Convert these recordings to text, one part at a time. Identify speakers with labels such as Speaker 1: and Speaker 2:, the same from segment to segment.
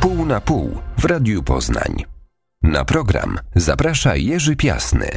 Speaker 1: Pół na pół w Radiu Poznań. Na program zaprasza Jerzy Piasny.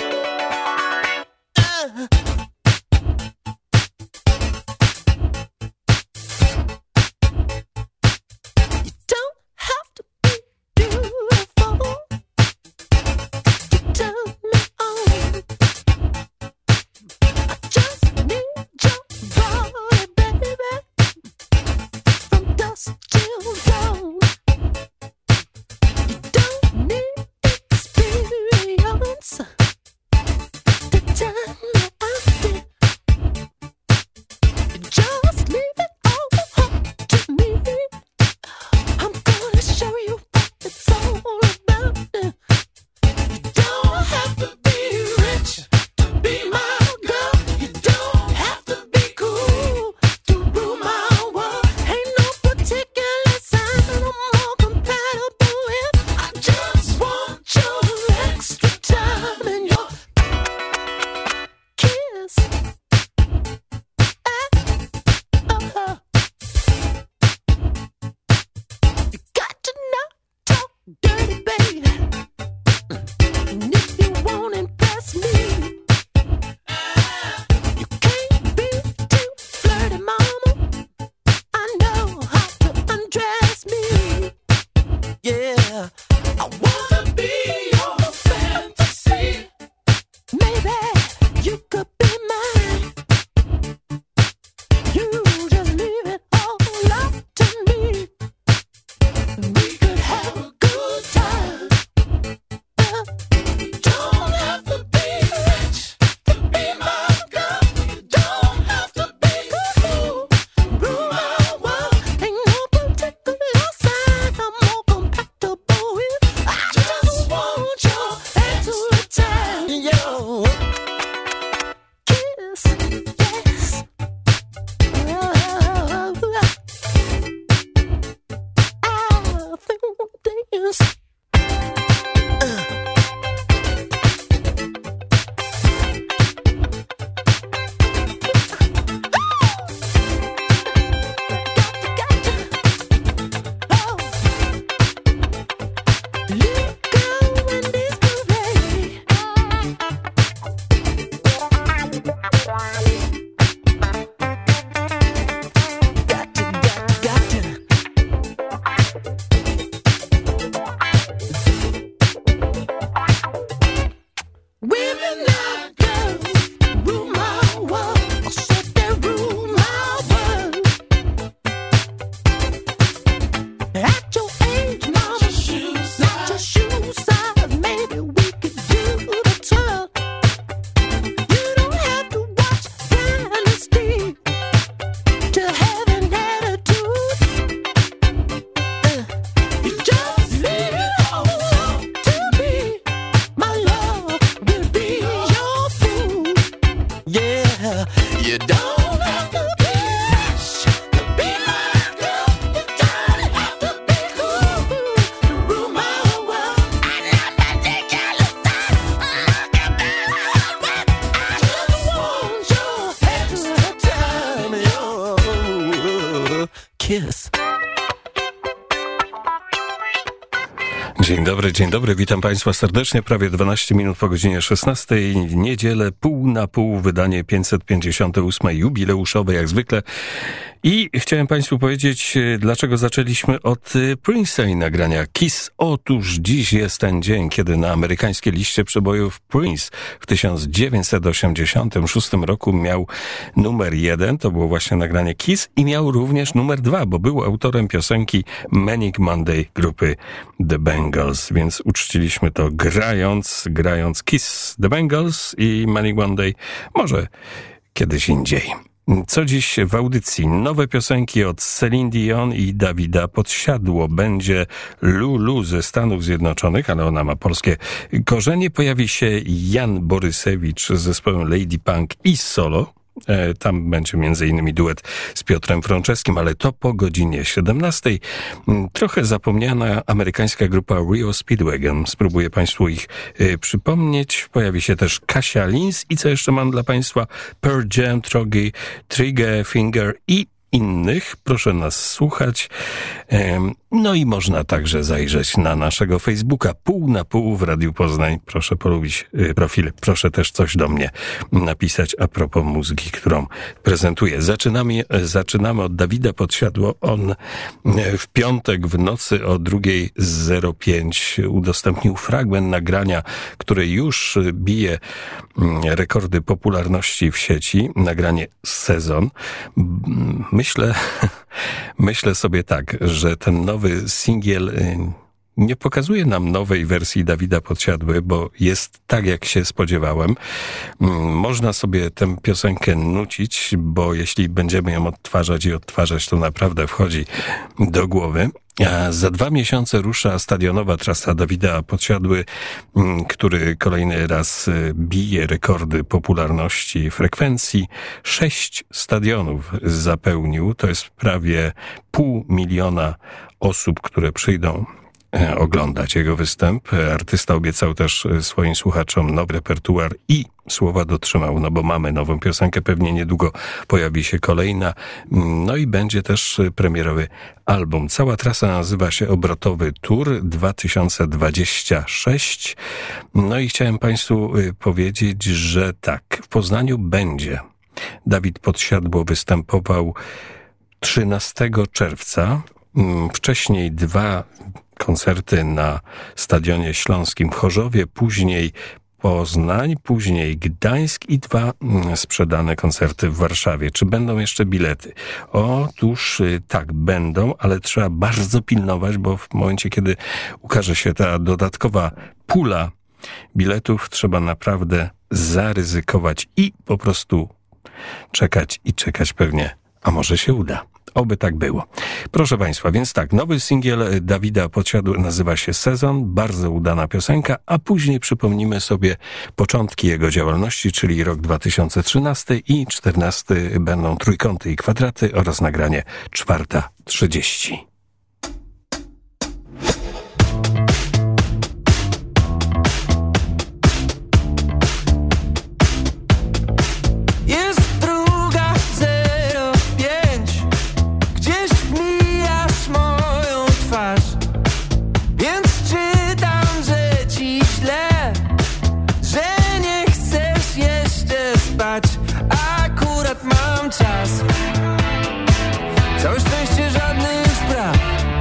Speaker 2: Dzień dobry, witam Państwa serdecznie. Prawie 12 minut po godzinie 16. Niedzielę, pół na pół, wydanie 558 jubileuszowe jak zwykle. I chciałem Państwu powiedzieć, dlaczego zaczęliśmy od Prince'a i nagrania Kiss. Otóż dziś jest ten dzień, kiedy na amerykańskiej liście przebojów Prince w 1986 roku miał numer 1, to było właśnie nagranie Kiss, i miał również numer 2, bo był autorem piosenki Manic Monday grupy The Bangles, więc uczciliśmy to grając Kiss The Bangles i Manic Monday, może kiedyś indziej. Co dziś w audycji? Nowe piosenki od Celine Dion i Dawida Podsiadło. Będzie Lulu ze Stanów Zjednoczonych, ale ona ma polskie korzenie. Pojawi się Jan Borysewicz z zespołem Lady Punk i solo. Tam będzie m.in. duet z Piotrem Frączewskim, ale to po godzinie 17. Trochę zapomniana amerykańska grupa Rio Speedwagon. Spróbuję Państwu ich przypomnieć. Pojawi się też Kasia Lins i co jeszcze mam dla Państwa? Pearl Jam, Trigger Finger i innych. Proszę nas słuchać. No i można także zajrzeć na naszego Facebooka Pół na Pół w Radiu Poznań. Proszę polubić profil. Proszę też coś do mnie napisać a propos muzyki, którą prezentuję. Zaczynamy od Dawida Podsiadło. On w piątek w nocy o 2:05 udostępnił fragment nagrania, które już bije rekordy popularności w sieci. Nagranie Sezon. Myślę sobie tak, że ten nowy singiel nie pokazuje nam nowej wersji Dawida Podsiadły, bo jest tak, jak się spodziewałem. Można sobie tę piosenkę nucić, bo jeśli będziemy ją odtwarzać, to naprawdę wchodzi do głowy. A za 2 miesiące rusza stadionowa trasa Dawida Podsiadły, który kolejny raz bije rekordy popularności, frekwencji. 6 stadionów zapełnił. To jest prawie 500 000 osób, które przyjdą oglądać jego występ. Artysta obiecał też swoim słuchaczom nowy repertuar i słowa dotrzymał, no bo mamy nową piosenkę, pewnie niedługo pojawi się kolejna, no i będzie też premierowy album. Cała trasa nazywa się Obrotowy Tour 2026. No i chciałem Państwu powiedzieć, że tak, w Poznaniu będzie. Dawid Podsiadło występował 13 czerwca. Wcześniej 2 koncerty na Stadionie Śląskim w Chorzowie, później Poznań, później Gdańsk i 2 sprzedane koncerty w Warszawie. Czy będą jeszcze bilety? Otóż tak, będą, ale trzeba bardzo pilnować, bo w momencie, kiedy ukaże się ta dodatkowa pula biletów, trzeba naprawdę zaryzykować i po prostu czekać pewnie, a może się uda. Oby tak było. Proszę Państwa, więc tak, nowy singiel Dawida Podsiadły nazywa się Sezon, bardzo udana piosenka, a później przypomnimy sobie początki jego działalności, czyli rok 2013 i 2014 będą trójkąty i kwadraty oraz nagranie 4:30.
Speaker 3: Całe szczęście żadnych spraw.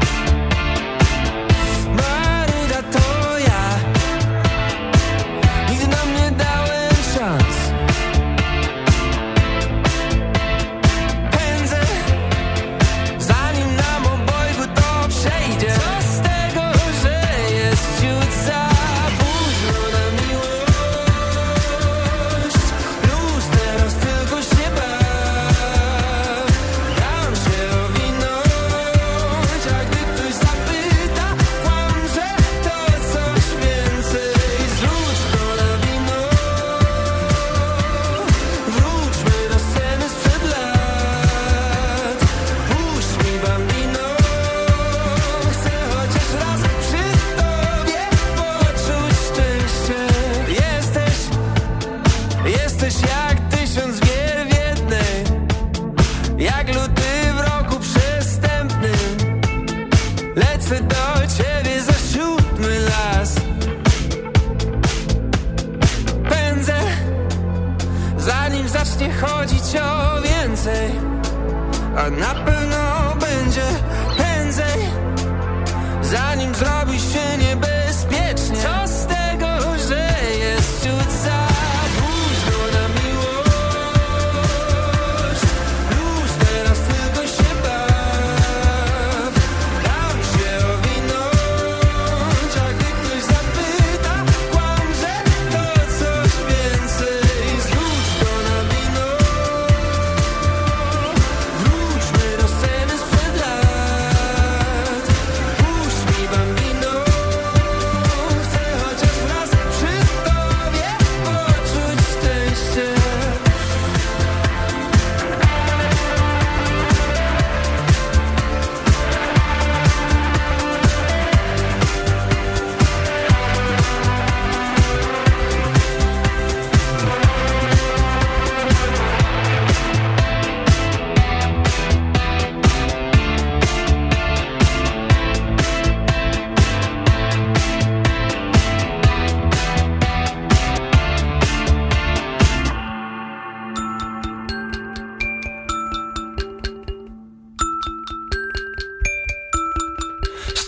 Speaker 3: Maryda to ja. Nigdy nam nie dałem szans. Pędzę, zanim nam obojgu to przejdzie. Co z tego, że jest ciut za późno na miłość. Luz teraz tylko się baw. Dam się owinąć, a gdy ktoś zapyta, kłam, że to coś więcej. Zrzuć to na wino. Wróćmy do sceny sprzed lat. Puść mi bambino. Chcę chociaż raz przy tobie poczuć szczęście. Jesteś jak 1000 gier w jednej. Jak luty w roku przestępnym. Lecę do ciebie za 7. las. Pędzę, zanim zacznie chodzić o więcej. A na pewno będzie prędzej, zanim zrobi się niebezpiecznie. Co z tego, że jest ciut za późno na miłość. Już teraz tylko się baw. Dam się owinąć, a gdy ktoś zapyta, kłam, że to coś więcej. Zrzuć to na wino. Wróćmy do sceny sprzed lat. Puść mi bambino.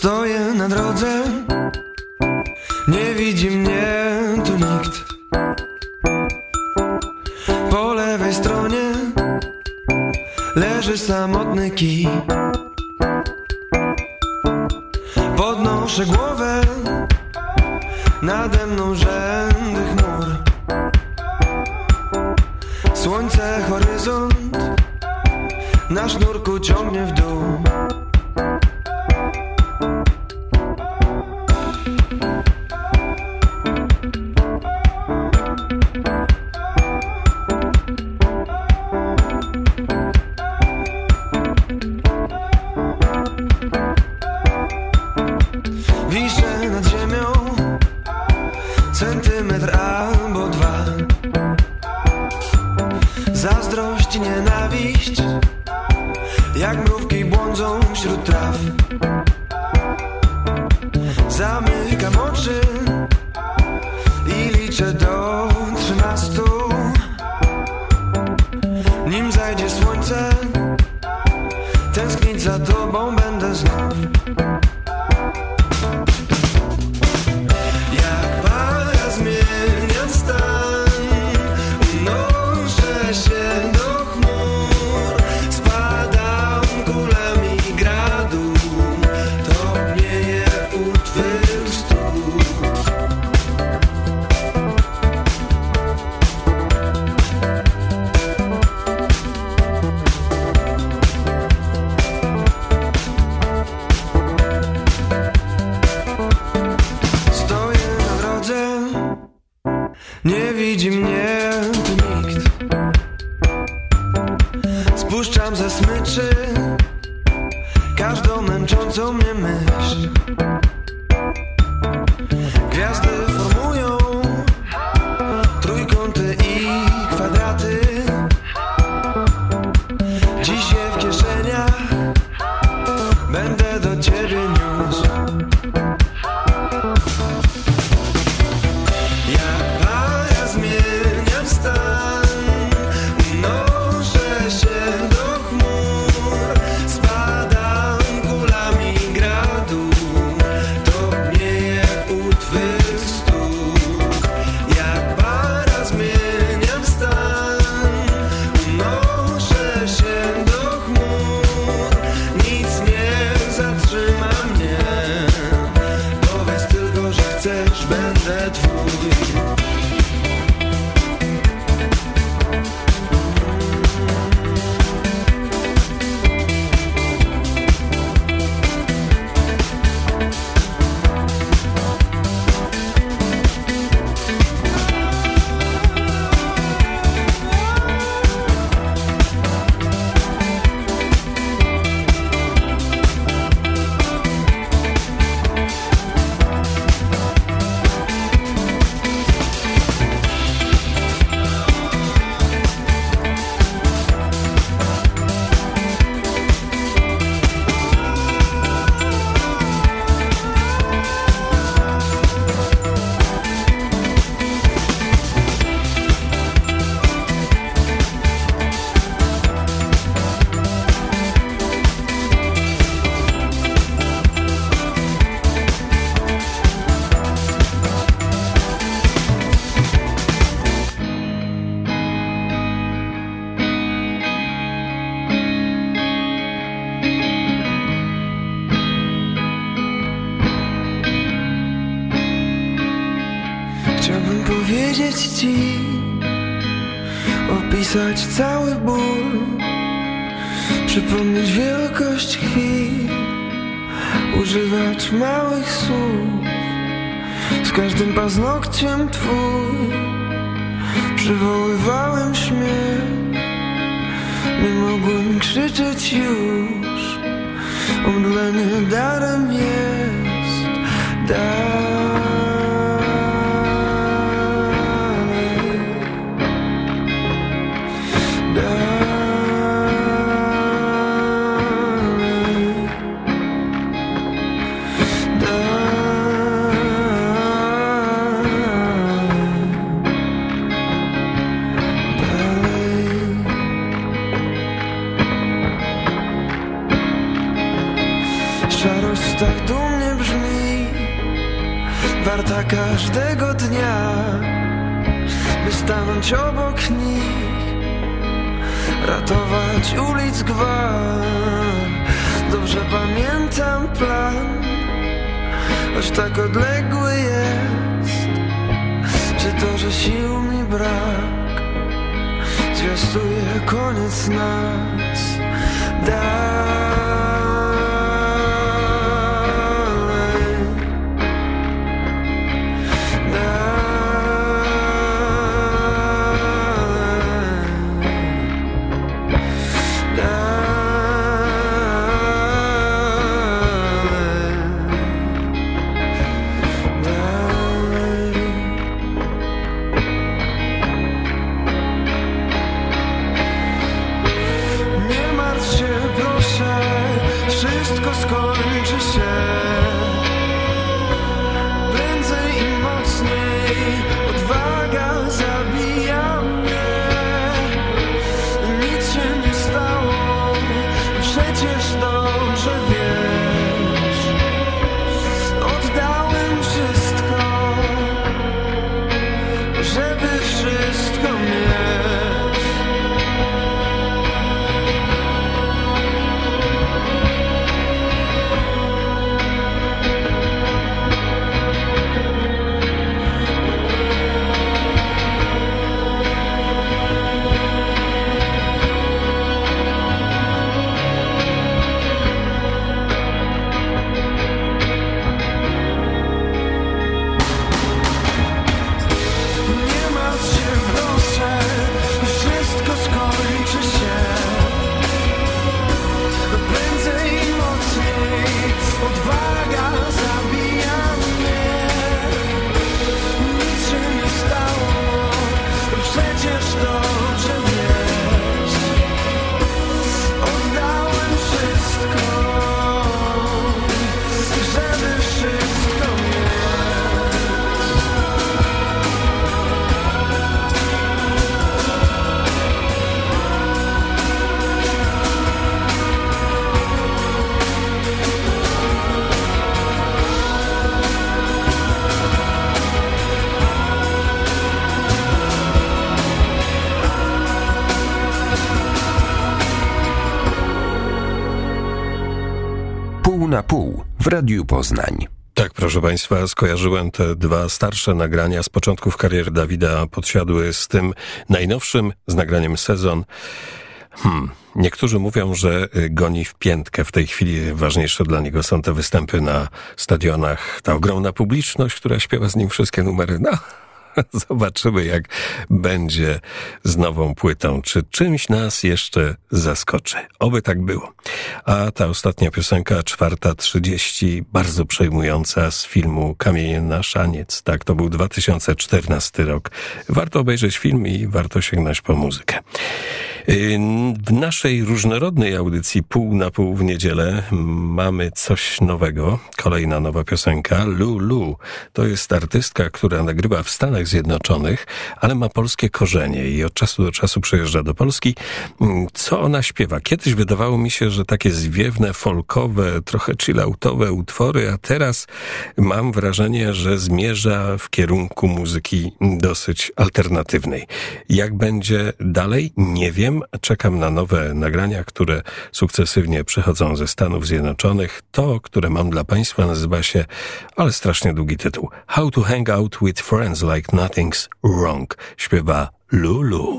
Speaker 3: Stoję na drodze, nie widzi mnie tu nikt. Po lewej stronie leży samotny kij. Podnoszę głowę, nade mną rzędy chmur. Słońce, horyzont, na sznurku ciągnie w dół. Wiszę nad ziemią centymetr albo dwa. Zazdrość i nienawiść jak mrówki błądzą wśród traw. Zamykam oczy i liczę do 13. Nim zajdzie słońce, tęsknić za tobą będę znów. Jak para zmieniam stan, unoszę się do chmur. Spadam kulami gradu, topnieje u twych stóp. Stoję na drodze, nie widzi mnie tu nikt. Spuszczam ze smyczy każdą męczącą mnie myśl. Gwiazdy formują trójkąty i kwadraty. Dziś je w kieszeniach będę do ciebie niósł. Jak para zmieniam stan, unoszę się do chmur. Spadam kulami gradu, topnieje u twych stóp. Jak para zmieniam stan, unoszę się do chmur. Nic nie zatrzyma mnie, powiedz tylko, że chcesz, będę twój. Chciałbym powiedzieć ci, opisać cały ból, przypomnieć wielkość chwil, używać małych słów. Z każdym paznokciem twój przywoływałem śmiech. Nie mogłem krzyczeć już, omdlenie darem jest. Szarość tak dumnie warta każdego dnia, by stanąć obok nich, ratować ulic gwar. Dobrze pamiętam plan, choć tak odległy jest. Czy to, że sił mi brak, zwiastuje koniec nas? Skończy się prędzej i mocniej, odwaga zabija mnie. Nic się nie stało, przecież dobrze wiesz. Oddałem wszystko, żeby wszystko mieć.
Speaker 1: Na pół w Radiu Poznań.
Speaker 2: Tak, proszę Państwa, skojarzyłem te dwa starsze nagrania z początków kariery Dawida Podsiadły z tym najnowszym, z nagraniem Sezon. Niektórzy mówią, że goni w piętkę w tej chwili. Ważniejsze dla niego są te występy na stadionach, ta ogromna publiczność, która śpiewa z nim wszystkie numery. No, zobaczymy, jak będzie z nową płytą. Czy czymś nas jeszcze zaskoczy? Oby tak było. A ta ostatnia piosenka, 4:30, bardzo przejmująca, z filmu Kamienie na szaniec. Tak, to był 2014 rok. Warto obejrzeć film i warto sięgnąć po muzykę. W naszej różnorodnej audycji Pół na pół w niedzielę mamy coś nowego. Kolejna nowa piosenka, Lulu. To jest artystka, która nagrywa w Stanach Zjednoczonych, ale ma polskie korzenie i od czasu do czasu przyjeżdża do Polski. Co ona śpiewa? Kiedyś wydawało mi się, że takie zwiewne, folkowe, trochę chilloutowe utwory, a teraz mam wrażenie, że zmierza w kierunku muzyki dosyć alternatywnej. Jak będzie dalej? Nie wiem. Czekam na nowe nagrania, które sukcesywnie przychodzą ze Stanów Zjednoczonych. To, które mam dla Państwa, nazywa się, ale strasznie długi tytuł, How to Hang Out with Friends Like Nothing's Wrong. Śpiewa Lulu.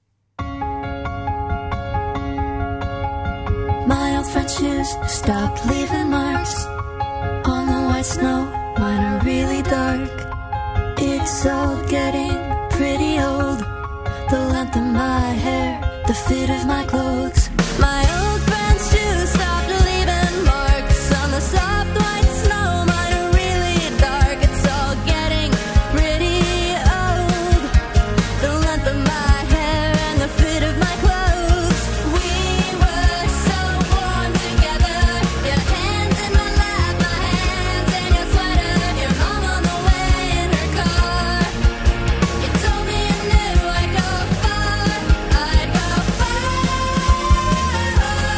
Speaker 4: My old French shoes stopped leaving marks on the white snow. Mine are really dark. It's all getting pretty old. The length of my hair, the fit of my clothes. My old French shoes stopped leaving marks on the soft white snow. Mine are really dark. It's all getting pretty old. The length of my hair and the fit of my clothes. We were so warm together. Your hands in my lap, my hands in your sweater. Your mom on the way in her car. You told me you knew I'd go far. I'd go far.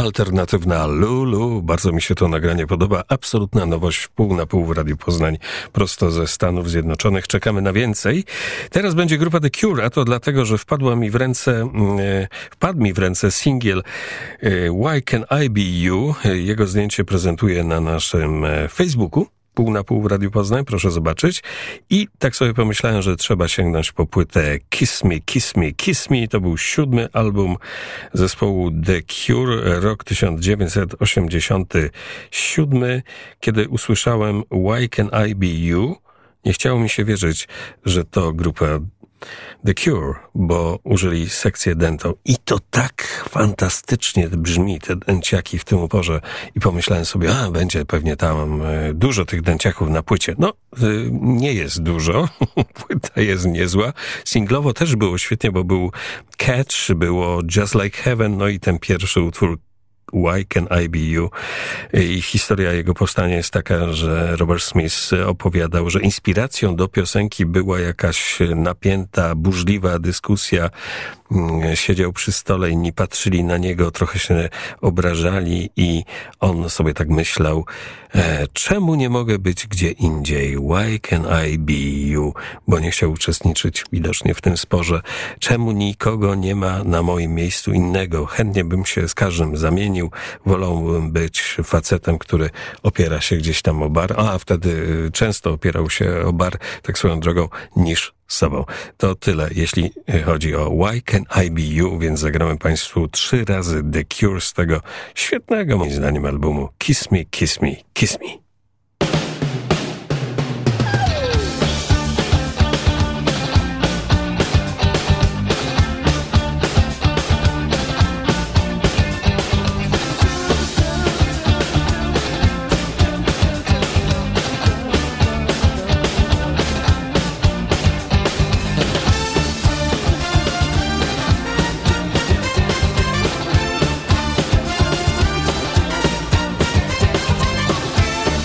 Speaker 2: alternatywna Lulu. Bardzo mi się to nagranie podoba. Absolutna nowość, pół na pół w Radiu Poznań, prosto ze Stanów Zjednoczonych. Czekamy na więcej. Teraz będzie grupa The Cure, a to dlatego, że wpadł mi w ręce singiel Why Can I Be You. Jego zdjęcie prezentuję na naszym Facebooku. Pół na pół w Radiu Poznań, proszę zobaczyć. I tak sobie pomyślałem, że trzeba sięgnąć po płytę Kiss Me, Kiss Me, Kiss Me. To był 7. album zespołu The Cure, rok 1987. Kiedy usłyszałem Why Can I Be You, nie chciało mi się wierzyć, że to grupa The Cure, bo użyli sekcję dentą i to tak fantastycznie brzmi, te dęciaki w tym uporze, i pomyślałem sobie, będzie pewnie tam dużo tych dęciaków na płycie. No, nie jest dużo, płyta jest niezła. Singlowo też było świetnie, bo był Catch, było Just Like Heaven, no i ten pierwszy utwór Why Can I Be You? I historia jego powstania jest taka, że Robert Smith opowiadał, że inspiracją do piosenki była jakaś napięta, burzliwa dyskusja. Siedział przy stole, inni patrzyli na niego, trochę się obrażali i on sobie tak myślał, czemu nie mogę być gdzie indziej? Why can I be you? Bo nie chciał uczestniczyć widocznie w tym sporze. Czemu nikogo nie ma na moim miejscu innego? Chętnie bym się z każdym zamienił. Wolałbym być facetem, który opiera się gdzieś tam o bar, a wtedy często opierał się o bar, tak swoją drogą, niż sobą. To tyle, jeśli chodzi o Why Can I Be You, więc zagrałem Państwu 3 razy The Cure z tego świetnego, moim zdaniem, albumu Kiss Me, Kiss Me, Kiss Me.
Speaker 3: Why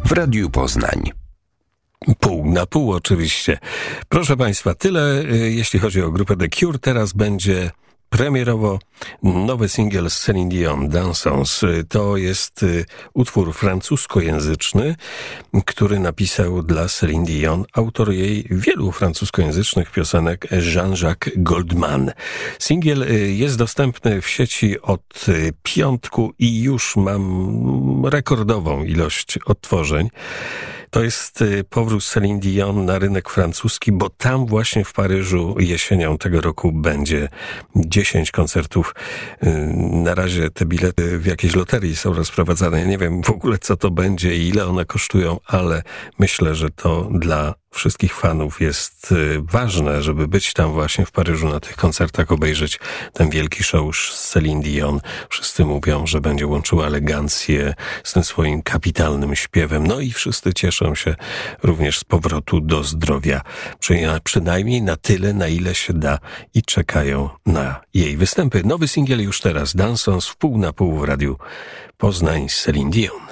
Speaker 1: w Radiu Poznań.
Speaker 2: Pół na pół oczywiście. Proszę Państwa, tyle jeśli chodzi o grupę The Cure. Teraz będzie premierowo nowy singiel z Celine Dion, Dansons. To jest utwór francuskojęzyczny, który napisał dla Celine Dion autor jej wielu francuskojęzycznych piosenek Jean-Jacques Goldman. Singiel jest dostępny w sieci od piątku i już mam rekordową ilość odtworzeń. To jest powrót Celine Dion na rynek francuski, bo tam właśnie w Paryżu jesienią tego roku będzie 10 koncertów. Na razie te bilety w jakiejś loterii są rozprowadzane. Ja nie wiem w ogóle, co to będzie i ile one kosztują, ale myślę, że to dla wszystkich fanów jest ważne, żeby być tam właśnie w Paryżu na tych koncertach, obejrzeć ten wielki show z Celine Dion. Wszyscy mówią, że będzie łączyła elegancję z tym swoim kapitalnym śpiewem. No i wszyscy cieszą się również z powrotu do zdrowia. Przynajmniej na tyle, na ile się da i czekają na jej występy. Nowy singiel już teraz, Dansons w pół na pół w Radiu Poznań z Celine Dion.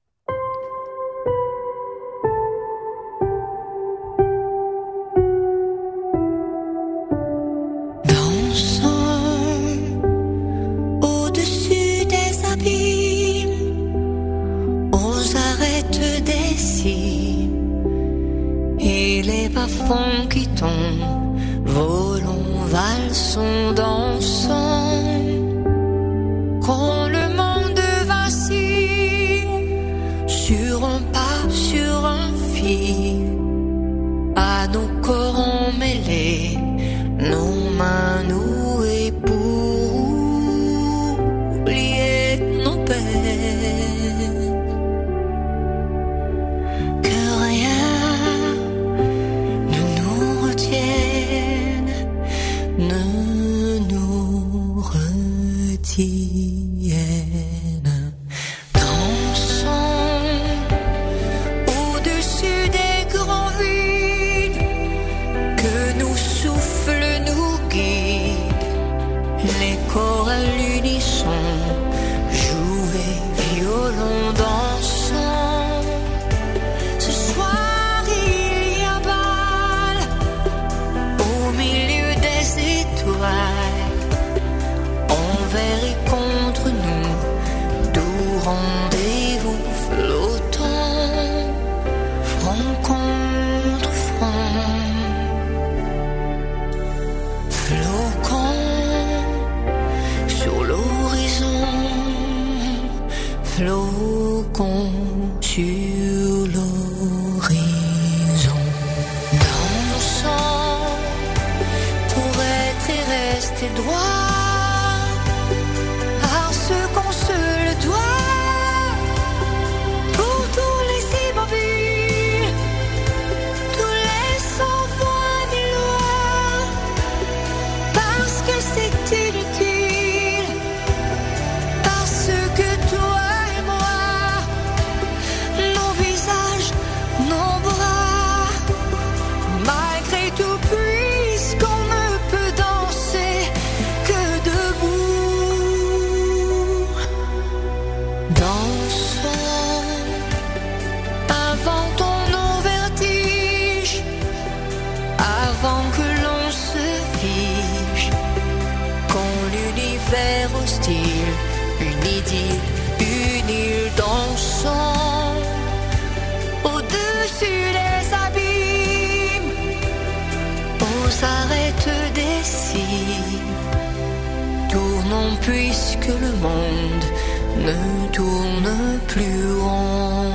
Speaker 5: Parfums qui tombent, volons, valsons, dansons. Quand le monde vacille sur un pas, sur un fil, à nos corps emmêlés, nos mains nouées pour oublier nos peines. Que rien ne nous retienne. Dansons au-dessus des grands vides, que nos souffles nous guident, les corps à l'unisson, jouer, violon, dansons. Ce soir il y a bal au milieu des étoiles, envers et contre nous, doux rendez-vous flottants, front contre front, flottant sur l'horizon, flottant sur l'horizon. Dansons pour être et rester droit à ce qu'on se le doit. Pour tous les immobiles, tous les sans voix ni loi, parce que c'est inutile, parce que toi et moi, nos visages, nos bras, malgré tout, puisqu'on ne peut danser que debout. Dansons, inventons nos vertiges, avant que l'on se fige. Quand l'univers hostile, une idylle, une île, dansons au-dessus des abîmes, aux arêtes des cimes, tournons puisque le monde ne tourne plus rond.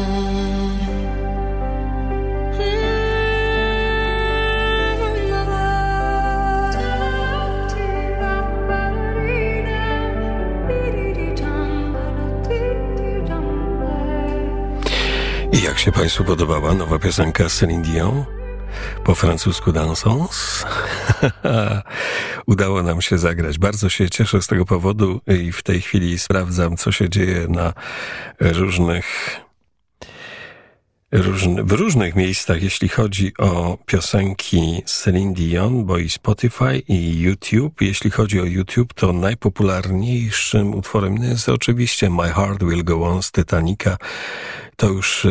Speaker 2: I jak się Państwu podobała nowa piosenka Celine Dion? Po francusku Dansons? Udało nam się zagrać. Bardzo się cieszę z tego powodu i w tej chwili sprawdzam, co się dzieje na różnych w różnych miejscach, jeśli chodzi o piosenki Celine Dion, bo i Spotify, i YouTube. Jeśli chodzi o YouTube, to najpopularniejszym utworem jest oczywiście My Heart Will Go On z Titanica. To już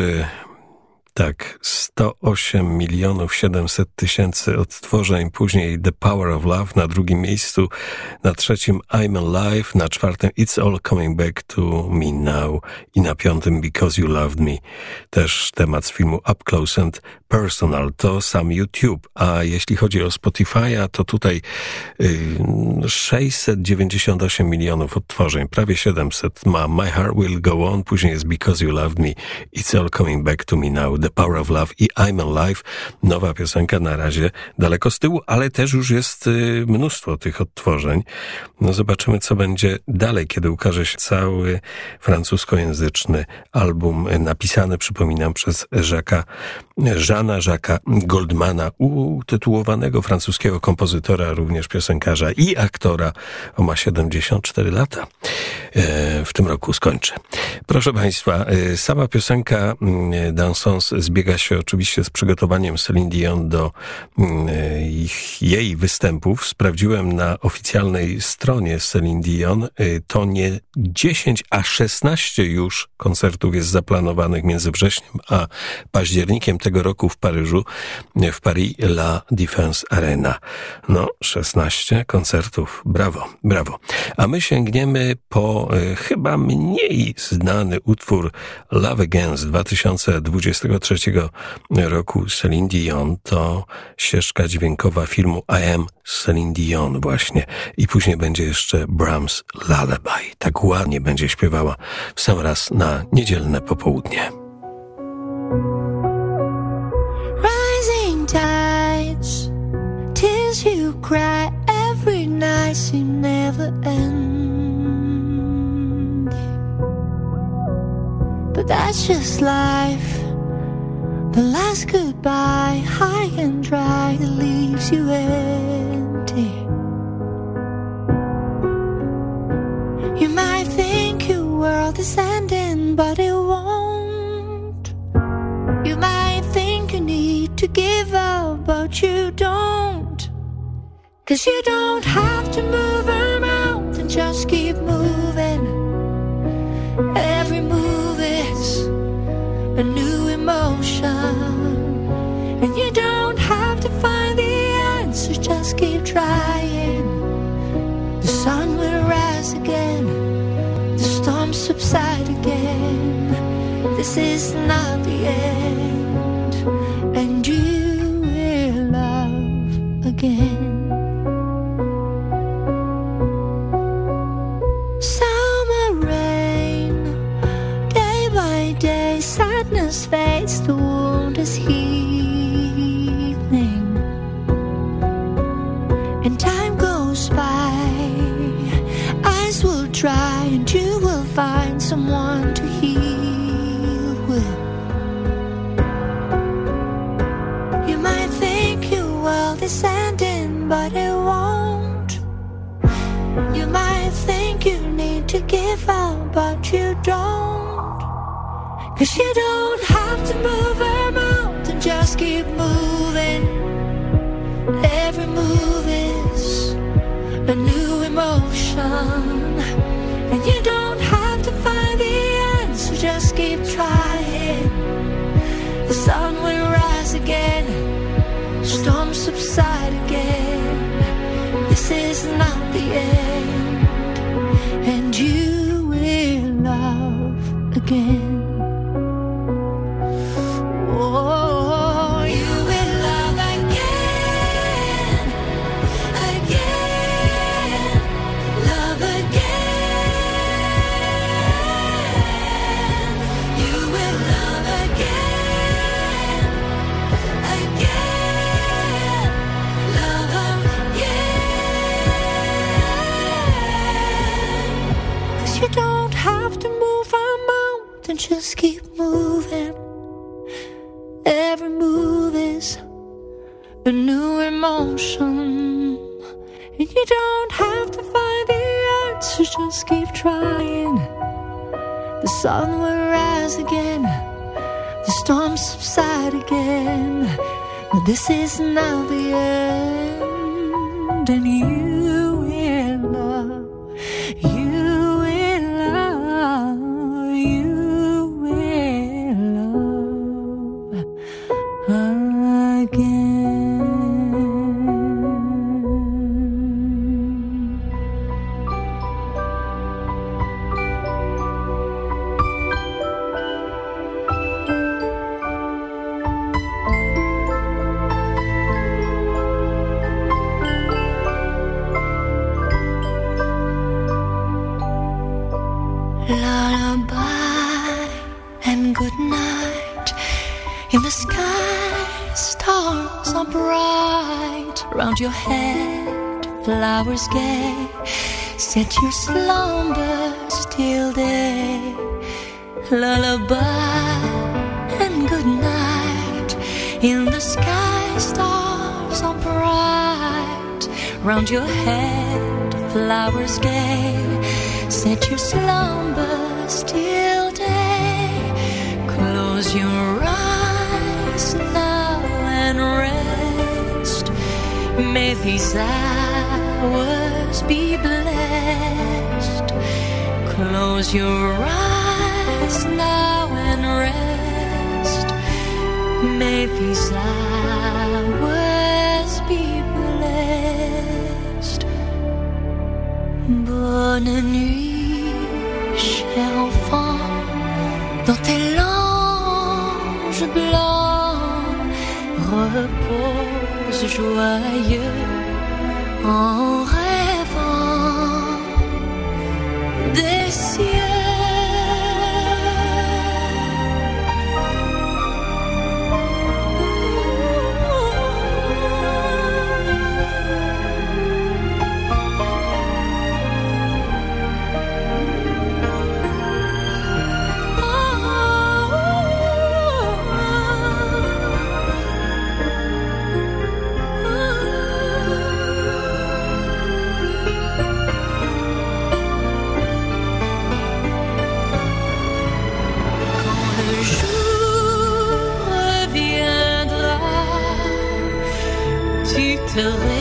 Speaker 2: 108 700 000 odtworzeń, później The Power of Love na drugim miejscu, na trzecim I'm Alive, na czwartym It's All Coming Back to Me Now i na piątym Because You Loved Me. Też temat z filmu Up Close and Personal, to sam YouTube. A jeśli chodzi o Spotify'a, to tutaj 698 milionów odtworzeń, prawie 700 ma My Heart Will Go On, później jest Because You Loved Me, It's All Coming Back to Me Now, The Power of Love i I'm Alive. Nowa piosenka na razie daleko z tyłu, ale też już jest mnóstwo tych odtworzeń. No zobaczymy, co będzie dalej, kiedy ukaże się cały francuskojęzyczny album napisany, przypominam, przez Jeana-Jacques'a Goldmana, utytułowanego francuskiego kompozytora, również piosenkarza i aktora. On ma 74 lata. W tym roku skończy. Proszę Państwa, sama piosenka Dansons zbiega się oczywiście z przygotowaniem Celine Dion do jej występów. Sprawdziłem na oficjalnej stronie Celine Dion. To nie 10, a 16 już koncertów jest zaplanowanych między wrześniem a październikiem tego roku w Paryżu, w Paris La Défense Arena. No, 16 koncertów. Brawo, brawo. A my sięgniemy po chyba mniej znany utwór Love Again z 2023 roku Celine Dion. To ścieżka dźwiękowa filmu I Am Celine Dion właśnie. I później będzie jeszcze Brahms Lullaby. Tak ładnie będzie śpiewała w sam raz na niedzielne popołudnie.
Speaker 4: Rising tides, tears you cry every night seem never end. But that's just life. The last goodbye, high and dry, that leaves you empty. You might think your world is ending, but it won't. You might think you need to give up, but you don't. 'Cause you don't have to move a mountain, just keep moving. Every move is a new emotion, and you don't have to find the answers, just keep trying. The sun will rise again, the storms subside again. This is not the end, and you will love again. Summer rain, day by day, sadness fades, the wound is healing, and time goes by, eyes will dry, and you will find someone to heal with. You might think your world is ending, but it won't. You might think you need to give up, but you don't. 'Cause you don't have to move a mountain, just keep moving. Every move is a new emotion, and you don't have to find the answer, just keep trying. The sun will rise again, storms subside again. This is not the end, and you will love again. Oh, you will love again, again, love again. You will love again, again, love again. 'Cause you don't have to move a mountain, just keep moving. Every move is a new emotion, and you don't have to find the answer, just keep trying. The sun will rise again, the storms subside again, but this is not the end, and you will love, you will love, you will love again. Lullaby and good night. In the sky, stars are bright. Round your head, flowers gay. Set your slumbers till day. Lullaby and good night. In the sky, stars are bright. Round your head, flowers gay. Set your slumbers till day. Close your eyes now and rest. May these hours be blessed. Close your eyes now and rest. May these hours be blessed. Bonne nuit, cher enfant, dans tes langes blancs, repose joyeux en rêvant des cieux. Te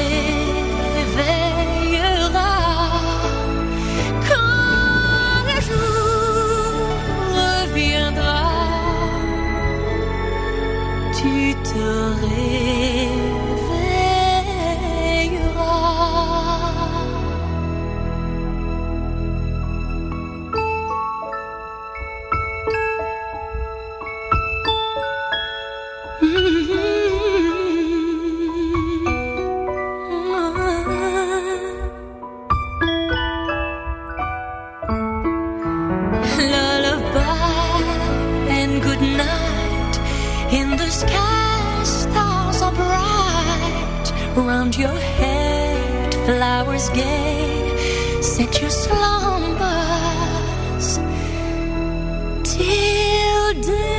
Speaker 4: réveilleras quand le jour reviendra. Tu te Round your head, flowers gay. Set your slumbers till day.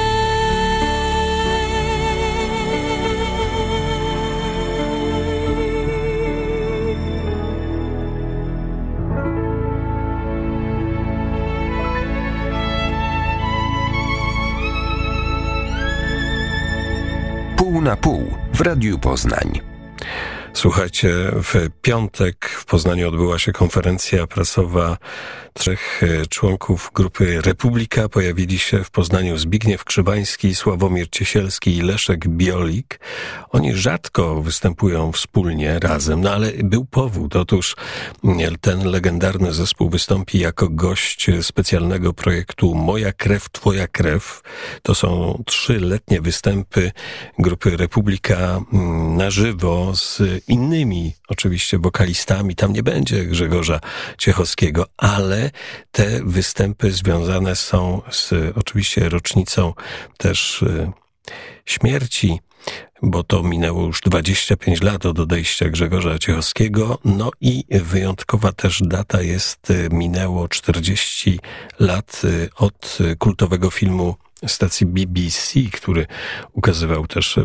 Speaker 1: Pół na pół w Radiu Poznań.
Speaker 2: Słuchajcie, w piątek w Poznaniu odbyła się konferencja prasowa 3 członków grupy Republika. Pojawili się w Poznaniu Zbigniew Krzywański, Sławomir Ciesielski i Leszek Biolik. Oni rzadko występują wspólnie, razem, no ale był powód. Otóż ten legendarny zespół wystąpi jako gość specjalnego projektu Moja krew, twoja krew. To są 3-letnie występy grupy Republika na żywo z innymi oczywiście wokalistami. Tam nie będzie Grzegorza Ciechowskiego, ale te występy związane są z oczywiście rocznicą też śmierci, bo to minęło już 25 lat od odejścia Grzegorza Ciechowskiego. No i wyjątkowa też data jest, minęło 40 lat od kultowego filmu stacji BBC, który ukazywał też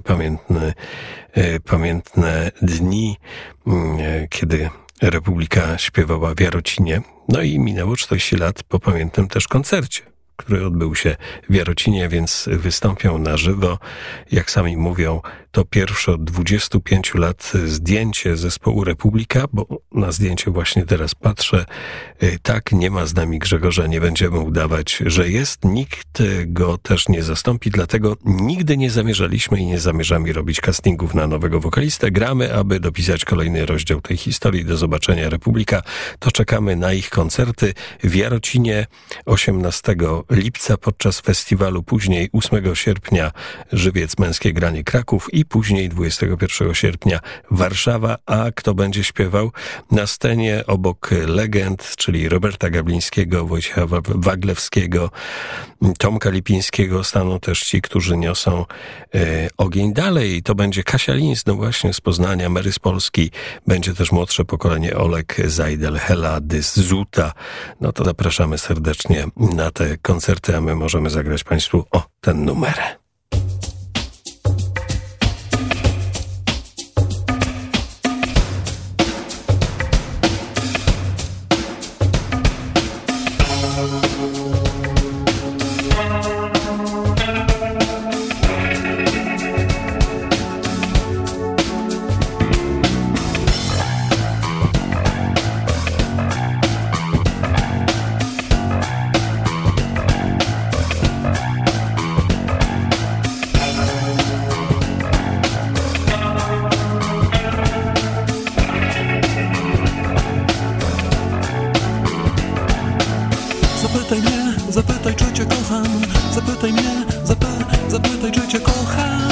Speaker 2: pamiętne dni, kiedy Republika śpiewała w Jarocinie. No i minęło 40 lat po pamiętnym też koncercie który odbył się w Jarocinie, więc wystąpią na żywo. Jak sami mówią, to pierwsze od 25 lat zdjęcie zespołu Republika, bo na zdjęcie właśnie teraz patrzę. Tak, nie ma z nami Grzegorza, nie będziemy udawać, że jest. Nikt go też nie zastąpi, dlatego nigdy nie zamierzaliśmy i nie zamierzamy robić castingów na nowego wokalistę. Gramy, aby dopisać kolejny rozdział tej historii. Do zobaczenia Republika. To czekamy na ich koncerty w Jarocinie 18 lipca podczas festiwalu, później 8 sierpnia Żywiec Męskie Granie Kraków i później 21 sierpnia Warszawa. A kto będzie śpiewał na scenie obok legend, czyli Roberta Gablińskiego, Wojciecha Waglewskiego, Tomka Lipińskiego, staną też ci, którzy niosą ogień dalej. To będzie Kasia Linz, no właśnie z Poznania, Mary z Polski, będzie też młodsze pokolenie Olek Zajdel, Hela Dys, Zuta. No to zapraszamy serdecznie na te koncerty, a my możemy zagrać Państwu ten numer.
Speaker 6: Zapytaj mnie, zapytaj, czy cię kocham. Zapytaj mnie, zapytaj, czy cię kocham.